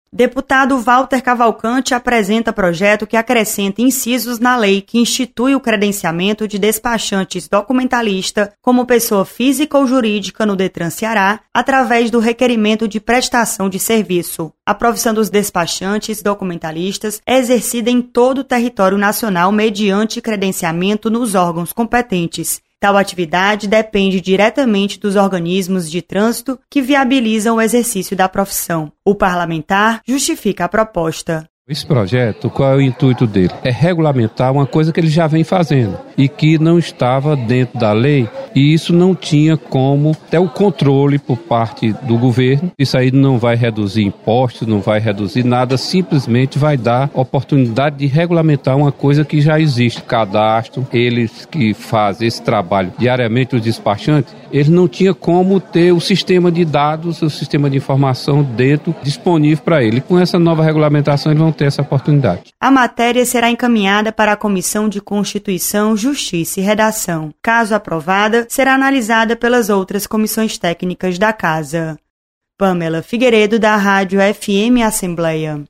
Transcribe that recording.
Deputado Walter Cavalcante apresenta projeto que acrescenta incisos na lei que institui o credenciamento de despachantes documentalista como pessoa física ou jurídica no Detran Ceará, através do requerimento de prestação de serviço. A profissão dos despachantes documentalistas é exercida em todo o território nacional mediante credenciamento nos órgãos competentes. Tal atividade depende diretamente dos organismos de trânsito que viabilizam o exercício da profissão. O parlamentar justifica a proposta. Esse projeto, qual é o intuito dele? É regulamentar uma coisa que ele já vem fazendo e que não estava dentro da lei, e isso não tinha como ter o controle por parte do governo. Isso aí não vai reduzir impostos, não vai reduzir nada, simplesmente vai dar oportunidade de regulamentar uma coisa que já existe. Cadastro, eles que fazem esse trabalho diariamente, os despachantes, eles não tinham como ter o sistema de dados, o sistema de informação dentro, disponível para ele. E com essa nova regulamentação eles vão ter essa oportunidade. A matéria será encaminhada para a Comissão de Constituição, Justiça e Redação. Caso aprovada, será analisada pelas outras comissões técnicas da Casa. Pamela Figueiredo, da Rádio FM Assembleia.